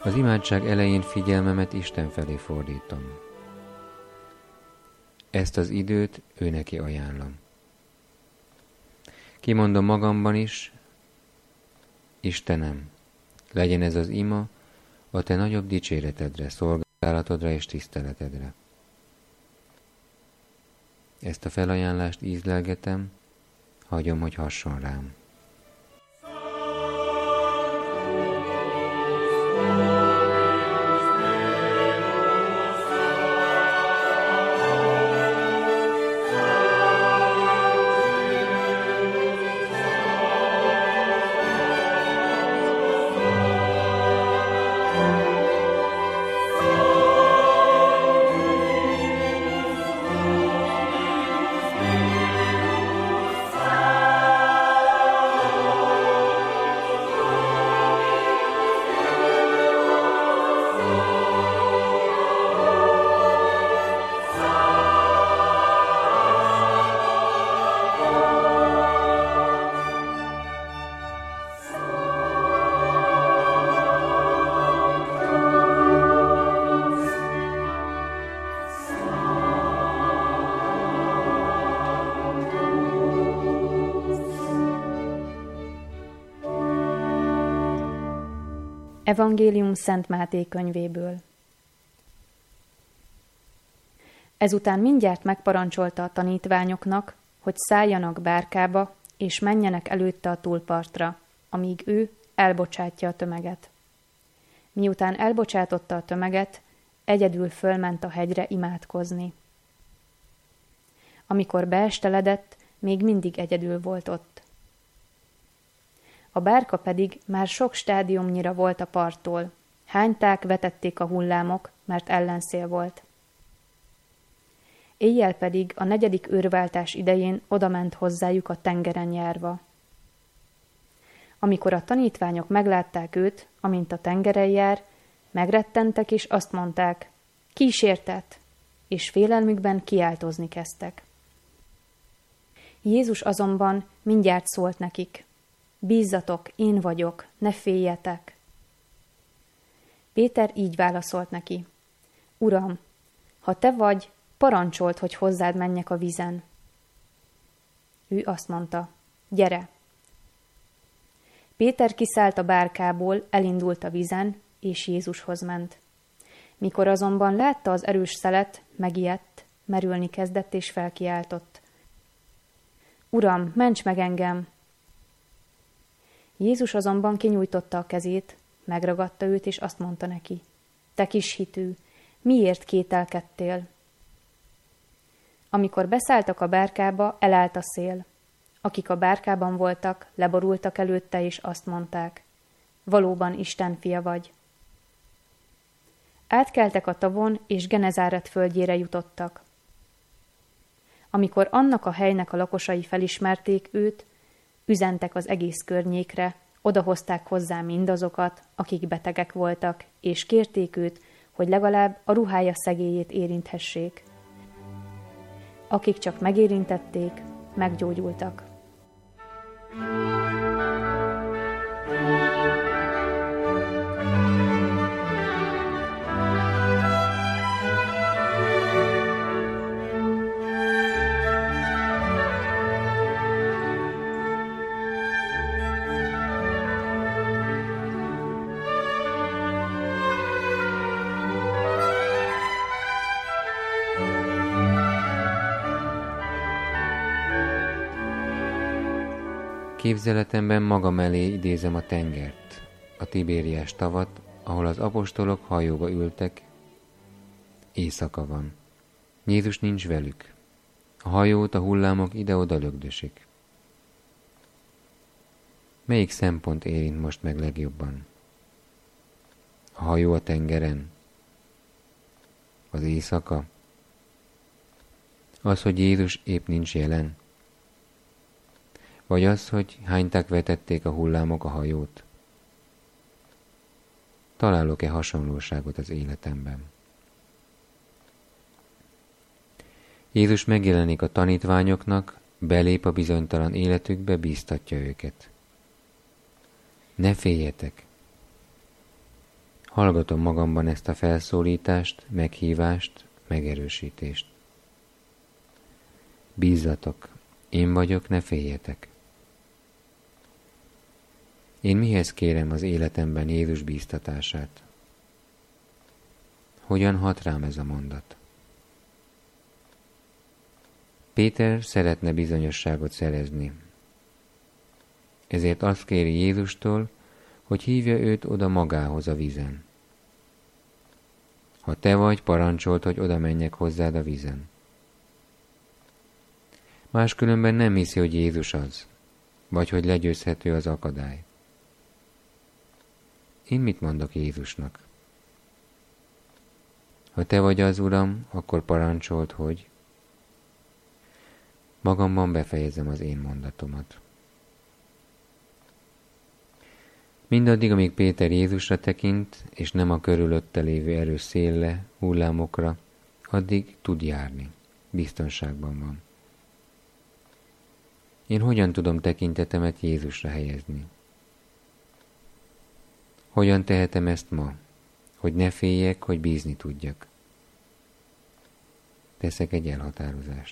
Az imádság elején figyelmemet Isten felé fordítom. Ezt az időt ő neki ajánlom. Kimondom magamban is, Istenem, legyen ez az ima a te nagyobb dicséretedre, szolgálatodra és tiszteletedre. Ezt a felajánlást ízlelgetem, hagyom, hogy hasson rám. Evangélium Szent Máté könyvéből. Ezután mindjárt megparancsolta a tanítványoknak, hogy szálljanak bárkába, és menjenek előtte a túlpartra, amíg ő elbocsátja a tömeget. Miután elbocsátotta a tömeget, egyedül fölment a hegyre imádkozni. Amikor beesteledett, még mindig egyedül volt ott. A bárka pedig már sok stádiumnyira volt a parttól. Hányták, vetették a hullámok, mert ellenszél volt. Éjjel pedig a 4. őrváltás idején odament hozzájuk a tengeren járva. Amikor a tanítványok meglátták őt, amint a tengeren jár, megrettentek és azt mondták, kísértet, és félelmükben kiáltozni kezdtek. Jézus azonban mindjárt szólt nekik, bízzatok, én vagyok, ne féljetek. Péter így válaszolt neki, Uram, ha te vagy, parancsold, hogy hozzád menjek a vízen. Ő azt mondta, gyere. Péter kiszállt a bárkából, elindult a vízen, és Jézushoz ment. Mikor azonban látta az erős szelet, megijedt, merülni kezdett és felkiáltott. Uram, ments meg engem! Jézus azonban kinyújtotta a kezét, megragadta őt, és azt mondta neki, te kis hitű, miért kételkedtél? Amikor beszálltak a bárkába, elállt a szél. Akik a bárkában voltak, leborultak előtte, és azt mondták, valóban Isten fia vagy. Átkeltek a tavon, és Genezáret földjére jutottak. Amikor annak a helynek a lakosai felismerték őt, üzentek az egész környékre, odahozták hozzá mindazokat, akik betegek voltak, és kérték őt, hogy legalább a ruhája szegélyét érinthessék. Akik csak megérintették, meggyógyultak. Képzeletemben magam elé idézem a tengert, a Tibériás tavat, ahol az apostolok hajóba ültek. Éjszaka van. Jézus nincs velük. A hajót a hullámok ide-oda lögdösik. Melyik szempont érint most meg legjobban? A hajó a tengeren? Az éjszaka? Az, hogy Jézus épp nincs jelen? Vagy az, hogy hányták vetették a hullámok a hajót? Találok-e hasonlóságot az életemben? Jézus megjelenik a tanítványoknak, belép a bizonytalan életükbe, bíztatja őket. Ne féljetek! Hallgatom magamban ezt a felszólítást, meghívást, megerősítést. Bízzatok, én vagyok, ne féljetek. Én mihez kérem az életemben Jézus bíztatását? Hogyan hat rám ez a mondat? Péter szeretne bizonyosságot szerezni. Ezért azt kéri Jézustól, hogy hívja őt oda magához a vízen. Ha te vagy, parancsold, hogy oda menjek hozzád a vízen. Máskülönben nem hiszi, hogy Jézus az, vagy hogy legyőzhető az akadály. Én mit mondok Jézusnak? Ha te vagy az Uram, akkor parancsold, hogy... Magamban befejezem az én mondatomat. Mindaddig, amíg Péter Jézusra tekint, és nem a körülötte lévő erős szélle, hullámokra, addig tud járni. Biztonságban van. Én hogyan tudom tekintetemet Jézusra helyezni? Hogyan tehetem ezt ma, hogy ne féljek, hogy bízni tudjak? Teszek egy elhatározást.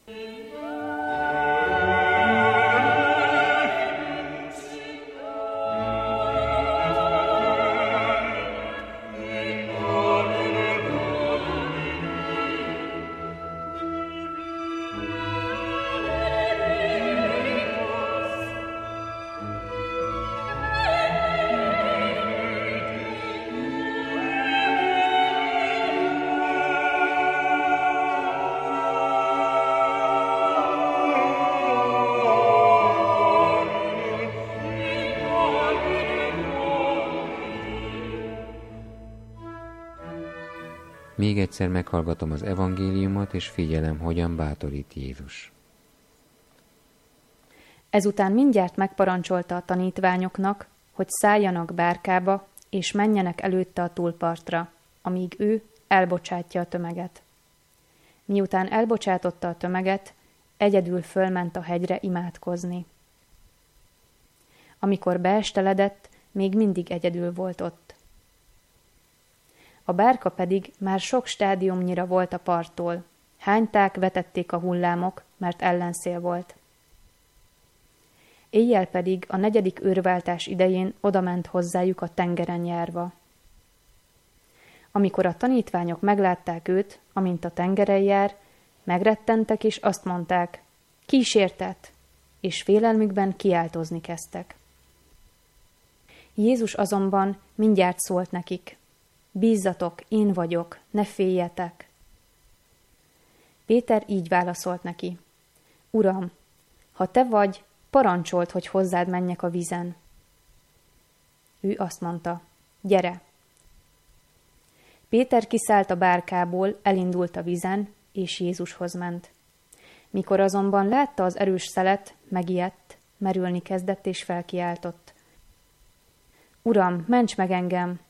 Még egyszer meghallgatom az evangéliumot, és figyelem, hogyan bátorít Jézus. Ezután mindjárt megparancsolta a tanítványoknak, hogy szálljanak bárkába, és menjenek előtte a túlpartra, amíg ő elbocsátja a tömeget. Miután elbocsátotta a tömeget, egyedül fölment a hegyre imádkozni. Amikor beesteledett, még mindig egyedül volt ott. A bárka pedig már sok stádiumnyira volt a parttól. Hányták, vetették a hullámok, mert ellenszél volt. Éjjel pedig a 4. őrváltás idején odament hozzájuk a tengeren járva. Amikor a tanítványok meglátták őt, amint a tengeren jár, megrettentek és azt mondták, kísértet, és félelmükben kiáltozni kezdtek. Jézus azonban mindjárt szólt nekik, bízzatok, én vagyok, ne féljetek. Péter így válaszolt neki, Uram, ha te vagy, parancsold, hogy hozzád menjek a vízen. Ő azt mondta, gyere. Péter kiszállt a bárkából, elindult a vízen, és Jézushoz ment. Mikor azonban látta az erős szelet, megijedt, merülni kezdett és felkiáltott. Uram, ments meg engem!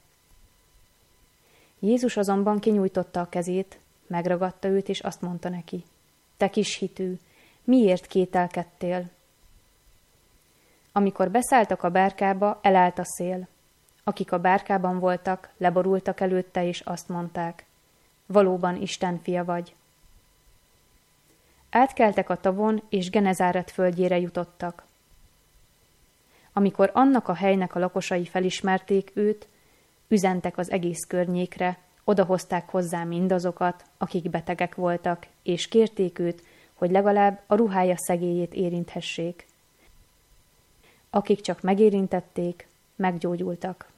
Jézus azonban kinyújtotta a kezét, megragadta őt, és azt mondta neki, te kis hitű, miért kételkedtél? Amikor beszálltak a bárkába, elállt a szél. Akik a bárkában voltak, leborultak előtte, és azt mondták, valóban Isten fia vagy. Átkeltek a tavon, és Genezáret földjére jutottak. Amikor annak a helynek a lakosai felismerték őt, üzentek az egész környékre, odahozták hozzá mindazokat, akik betegek voltak, és kérték őt, hogy legalább a ruhája szegélyét érinthessék. Akik csak megérintették, meggyógyultak.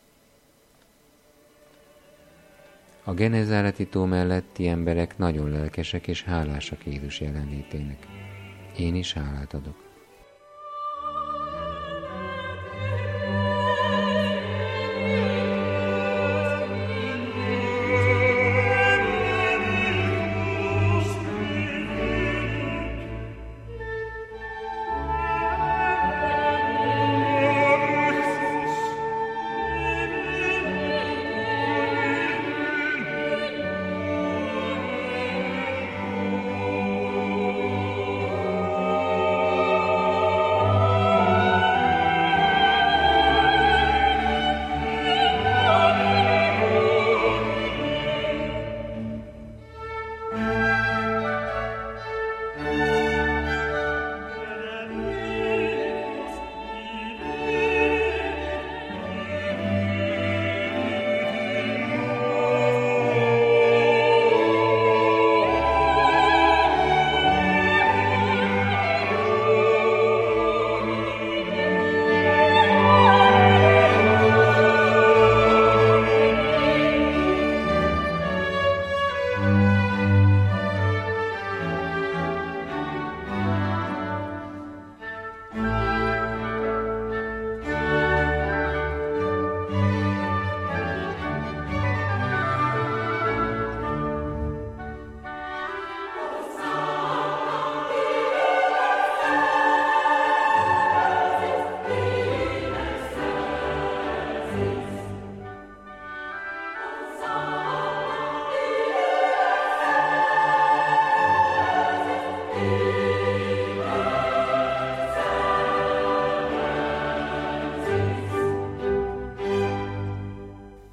A Genezáreti tó melletti emberek nagyon lelkesek és hálásak Jézus jelenlétének. Én is hálát adok.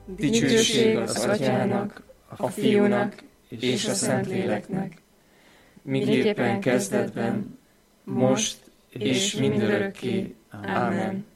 Dicsőség az Atyának, a Fiúnak és a Szentléleknek, miképpen kezdetben, most és mindörökké. Ámen.